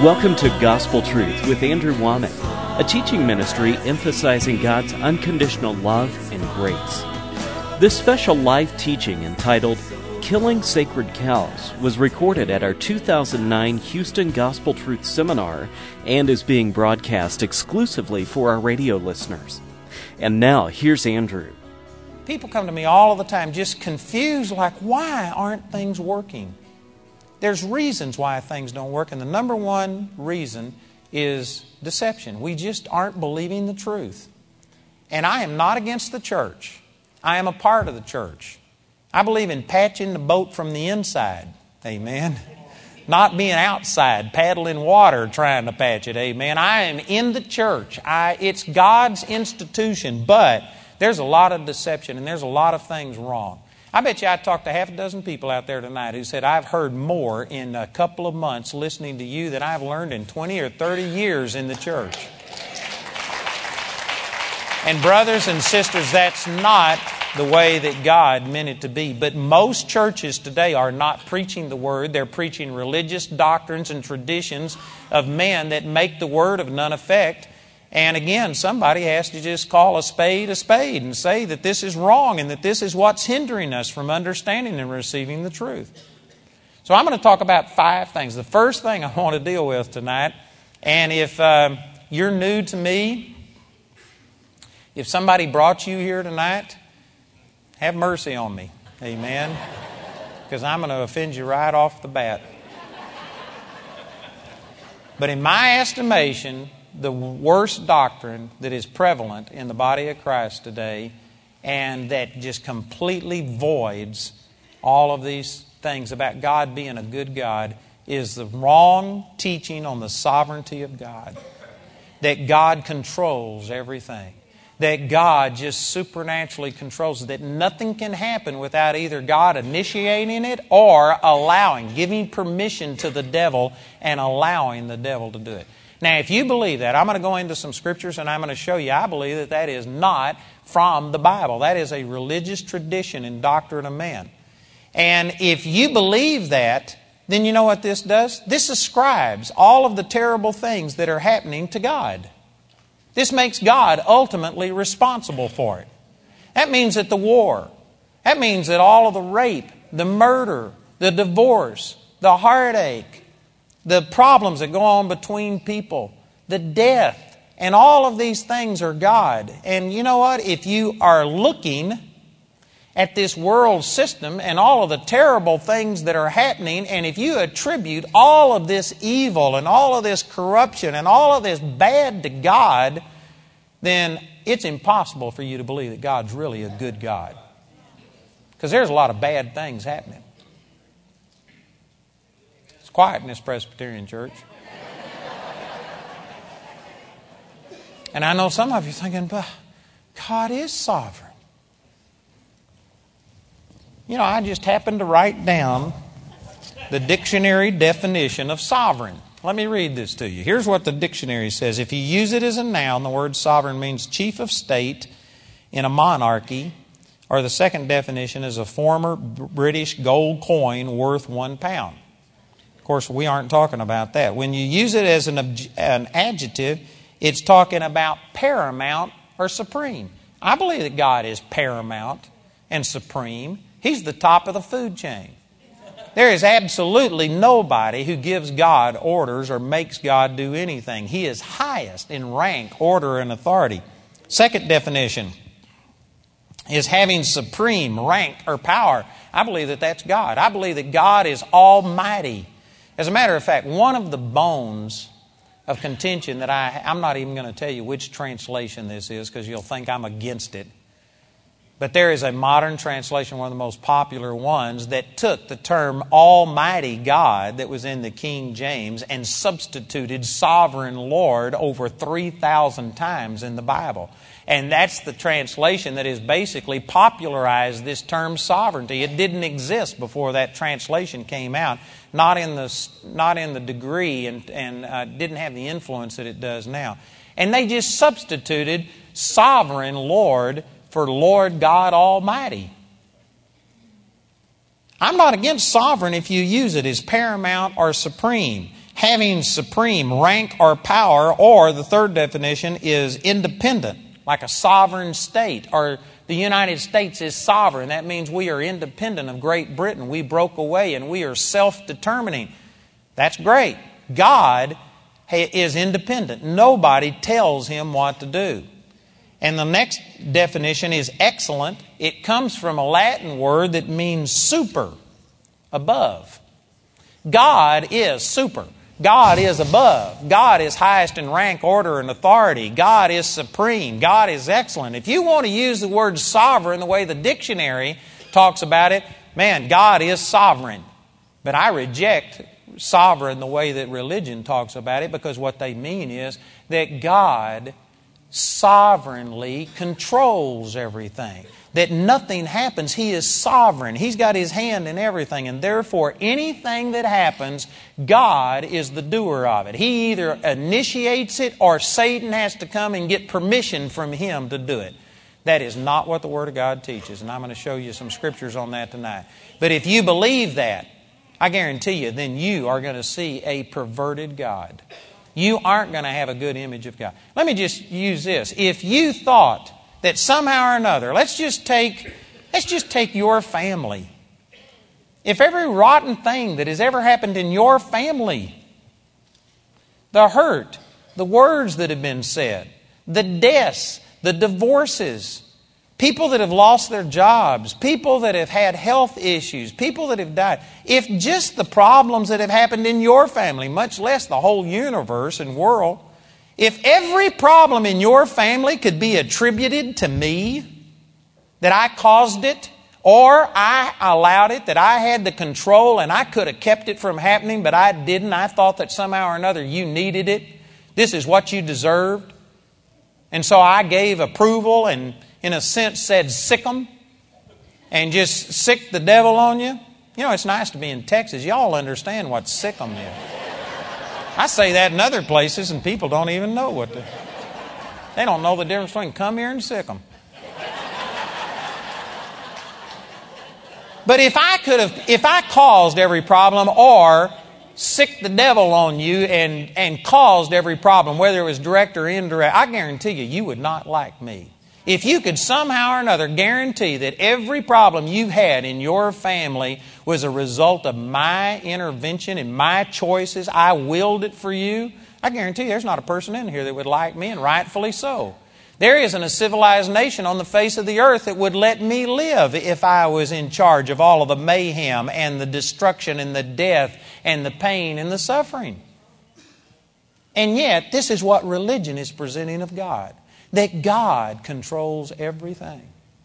Welcome to Gospel Truth with Andrew Womack, a teaching ministry emphasizing God's unconditional love and grace. This special live teaching entitled Killing Sacred Cows was recorded at our 2009 Houston Gospel Truth Seminar and is being broadcast exclusively for our radio listeners. And now, here's Andrew. People come to me all of the time just confused, like, why aren't things working? There's reasons why things don't work, and the number one reason is deception. We just aren't believing the truth. And I am not against the church. I am a part of the church. I believe in patching the boat from the inside. Amen. Not being outside, paddling water trying to patch it. Amen. I am in the church. It's God's institution, but there's a lot of deception and there's a lot of things wrong. I bet you I talked to half a dozen people out there tonight who said, I've heard more in a couple of months listening to you than I've learned in 20 or 30 years in the church. And brothers and sisters, that's not the way that God meant it to be. But most churches today are not preaching the Word. They're preaching religious doctrines and traditions of men that make the Word of none effect. And again, somebody has to just call a spade and say that this is wrong and that this is what's hindering us from understanding and receiving the truth. So I'm going to talk about 5 things. The first thing I want to deal with tonight, and if you're new to me, if somebody brought you here tonight, have mercy on me. Amen. Because I'm going to offend you right off the bat. But in my estimation, the worst doctrine that is prevalent in the body of Christ today and that just completely voids all of these things about God being a good God is the wrong teaching on the sovereignty of God. That God controls everything. That God just supernaturally controls it. That nothing can happen without either God initiating it or giving permission to the devil and allowing the devil to do it. Now, if you believe that, I'm going to go into some scriptures and I'm going to show you I believe that that is not from the Bible. That is a religious tradition and doctrine of man. And if you believe that, then you know what this does? This ascribes all of the terrible things that are happening to God. This makes God ultimately responsible for it. That means that the war, that means that all of the rape, the murder, the divorce, the heartache, the problems that go on between people, the death, and all of these things are God. And you know what? If you are looking at this world system and all of the terrible things that are happening, and if you attribute all of this evil and all of this corruption and all of this bad to God, then it's impossible for you to believe that God's really a good God. Because there's a lot of bad things happening. Quiet in this Presbyterian church. And I know some of you are thinking, but God is sovereign. You know, I just happened to write down the dictionary definition of sovereign. Let me read this to you. Here's what the dictionary says. If you use it as a noun, the word sovereign means chief of state in a monarchy, or the second definition is a former British gold coin worth £1. Of course, we aren't talking about that. When you use it as an adjective, it's talking about paramount or supreme. I believe that God is paramount and supreme. He's the top of the food chain. There is absolutely nobody who gives God orders or makes God do anything. He is highest in rank, order, and authority. Second definition is having supreme rank or power. I believe that that's God. I believe that God is almighty. As a matter of fact, one of the bones of contention that I'm not even going to tell you which translation this is because you'll think I'm against it. But there is a modern translation, one of the most popular ones, that took the term Almighty God that was in the King James and substituted Sovereign Lord over 3,000 times in the Bible. And that's the translation that has basically popularized this term sovereignty. It didn't exist before that translation came out, not in the degree and didn't have the influence that it does now. And they just substituted Sovereign Lord for Lord God Almighty. I'm not against sovereign if you use it as paramount or supreme. having supreme rank or power, or the third definition is independent, like a sovereign state, or the United States is sovereign. That means we are independent of Great Britain. We broke away and we are self-determining. That's great. God is independent. Nobody tells Him what to do. And the next definition is excellent. It comes from a Latin word that means super, above. God is super. God is above. God is highest in rank, order, and authority. God is supreme. God is excellent. If you want to use the word sovereign the way the dictionary talks about it, man, God is sovereign. But I reject sovereign the way that religion talks about it, because what they mean is that God sovereignly controls everything. That nothing happens. He is sovereign. He's got His hand in everything. And therefore, anything that happens, God is the doer of it. He either initiates it or Satan has to come and get permission from Him to do it. That is not what the Word of God teaches. And I'm going to show you some scriptures on that tonight. But if you believe that, I guarantee you, then you are going to see a perverted God. You aren't going to have a good image of God. Let me just use this. If you thought that somehow or another, let's just take your family. If every rotten thing that has ever happened in your family, the hurt, the words that have been said, the deaths, the divorces, people that have lost their jobs, people that have had health issues, people that have died, if just the problems that have happened in your family, much less the whole universe and world, if every problem in your family could be attributed to me, that I caused it, or I allowed it, that I had the control and I could have kept it from happening, but I didn't. I thought that somehow or another you needed it. This is what you deserved. And so I gave approval and, in a sense, said sick 'em and just sick the devil on you. You know, it's nice to be in Texas. Y'all understand what sick 'em is. I say that in other places and people don't even know what they don't know the difference between come here and sick 'em. But if I caused every problem or sick the devil on you and caused every problem, whether it was direct or indirect, I guarantee you would not like me. If you could somehow or another guarantee that every problem you've had in your family was a result of my intervention and my choices, I willed it for you, I guarantee you there's not a person in here that would like me, and rightfully so. There isn't a civilized nation on the face of the earth that would let me live if I was in charge of all of the mayhem and the destruction and the death and the pain and the suffering. And yet, this is what religion is presenting of God. That God controls everything.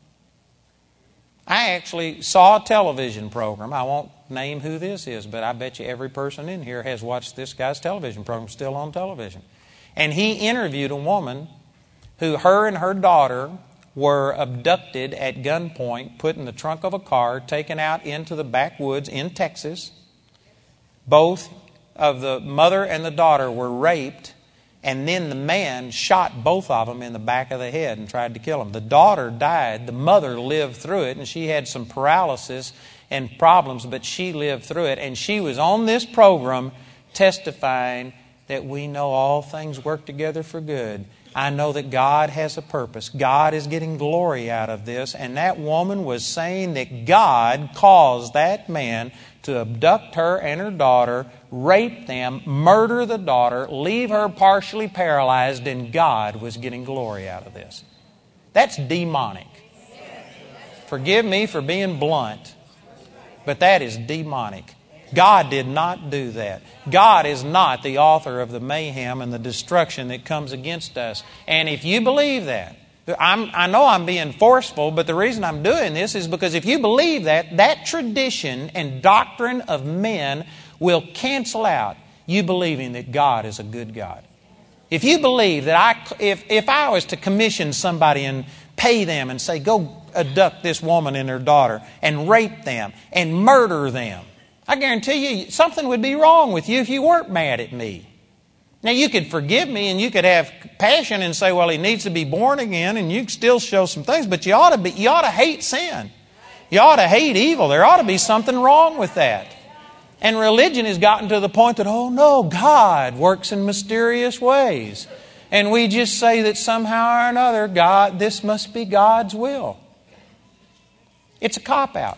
I actually saw a television program. I won't name who this is, but I bet you every person in here has watched this guy's television program, still on television. And he interviewed a woman who, her and her daughter, were abducted at gunpoint, put in the trunk of a car, taken out into the backwoods in Texas. Both of the mother and the daughter were raped. And then the man shot both of them in the back of the head and tried to kill them. The daughter died. The mother lived through it, and she had some paralysis and problems, but she lived through it. And she was on this program testifying that we know all things work together for good. I know that God has a purpose. God is getting glory out of this. And that woman was saying that God caused that man to abduct her and her daughter, rape them, murder the daughter, leave her partially paralyzed, and God was getting glory out of this. That's demonic. Forgive me for being blunt, but that is demonic. God did not do that. God is not the author of the mayhem and the destruction that comes against us. And if you believe that, I know I'm being forceful, but the reason I'm doing this is because if you believe that, that tradition and doctrine of men will cancel out you believing that God is a good God. If you believe that if I was to commission somebody and pay them and say, go abduct this woman and her daughter and rape them and murder them, I guarantee you something would be wrong with you if you weren't mad at me. Now, you could forgive me and you could have passion and say, well, he needs to be born again, and you can still show some things, but you ought to hate sin. You ought to hate evil. There ought to be something wrong with that. And religion has gotten to the point that, oh no, God works in mysterious ways. And we just say that somehow or another, this must be God's will. It's a cop-out.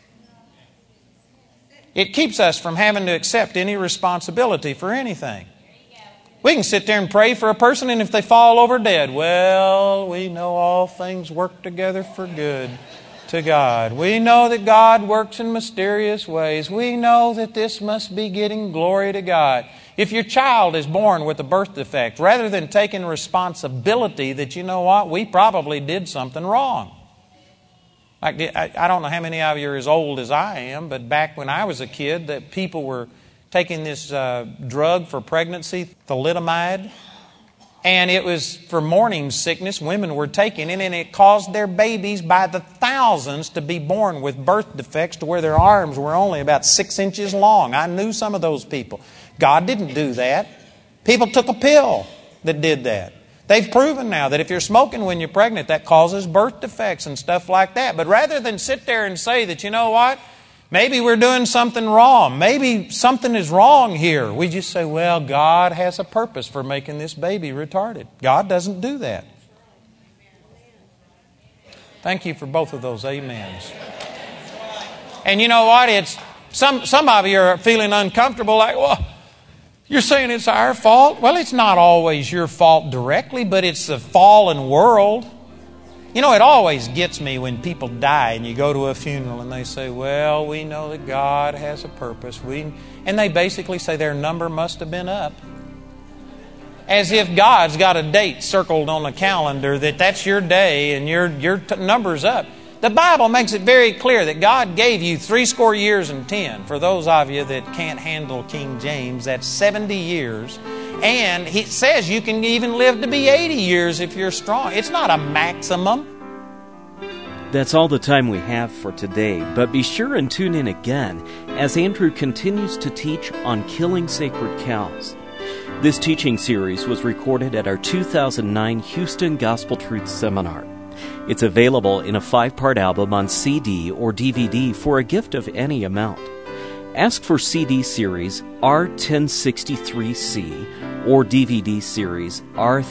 It keeps us from having to accept any responsibility for anything. We can sit there and pray for a person, and if they fall over dead, well, we know all things work together for good to God. We know that God works in mysterious ways. We know that this must be getting glory to God. If your child is born with a birth defect, rather than taking responsibility that, you know what, we probably did something wrong. I don't know how many of you are as old as I am, but back when I was a kid, that people were taking this drug for pregnancy, thalidomide, and it was for morning sickness. Women were taking it, and it caused their babies by the thousands to be born with birth defects to where their arms were only about 6 inches long. I knew some of those people. God didn't do that. People took a pill that did that. They've proven now that if you're smoking when you're pregnant, that causes birth defects and stuff like that. But rather than sit there and say that, you know what, maybe we're doing something wrong, maybe something is wrong here, we just say, well, God has a purpose for making this baby retarded. God doesn't do that. Thank you for both of those amens. And you know what? It's some of you are feeling uncomfortable, like, well, you're saying it's our fault? Well, it's not always your fault directly, but it's the fallen world. You know, it always gets me when people die and you go to a funeral and they say, well, we know that God has a purpose. And they basically say their number must have been up. As if God's got a date circled on the calendar that's your day and your number's up. The Bible makes it very clear that God gave you 70 years and 10. For those of you that can't handle King James, that's 70 years. And He says you can even live to be 80 years if you're strong. It's not a maximum. That's all the time we have for today, but be sure and tune in again as Andrew continues to teach on killing sacred cows. This teaching series was recorded at our 2009 Houston Gospel Truth Seminar. It's available in a 5-part album on CD or DVD for a gift of any amount. Ask for CD series R1063C or DVD series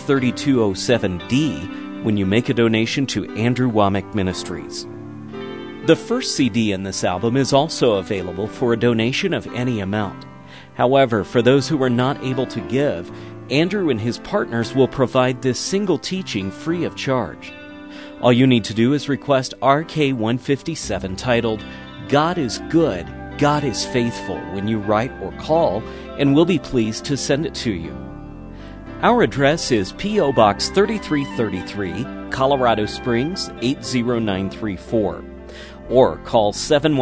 R3207D when you make a donation to Andrew Wommack Ministries. The first CD in this album is also available for a donation of any amount. However, for those who are not able to give, Andrew and his partners will provide this single teaching free of charge. All you need to do is request RK157 titled, God is Good, God is Faithful when you write or call, and we'll be pleased to send it to you. Our address is P.O. Box 3333, Colorado Springs 80934, or call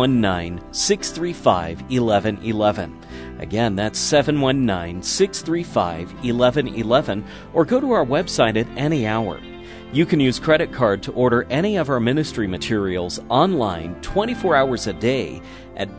719-635-1111. Again, that's 719-635-1111, or go to our website at any hour. You can use credit card to order any of our ministry materials online 24 hours a day at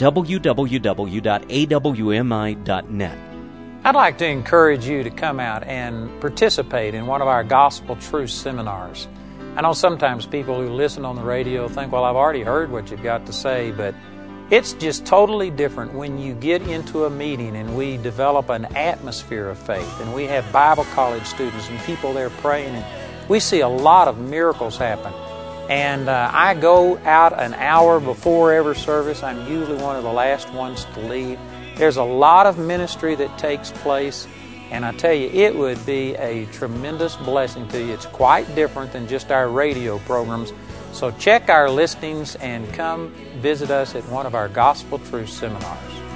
www.awmi.net. I'd like to encourage you to come out and participate in one of our Gospel Truth seminars. I know sometimes people who listen on the radio think, well, I've already heard what you've got to say, but it's just totally different when you get into a meeting and we develop an atmosphere of faith, and we have Bible college students and people there praying, and we see a lot of miracles happen. And I go out an hour before every service. I'm usually one of the last ones to leave. There's a lot of ministry that takes place, and I tell you, it would be a tremendous blessing to you. It's quite different than just our radio programs. So check our listings and come visit us at one of our Gospel Truth seminars.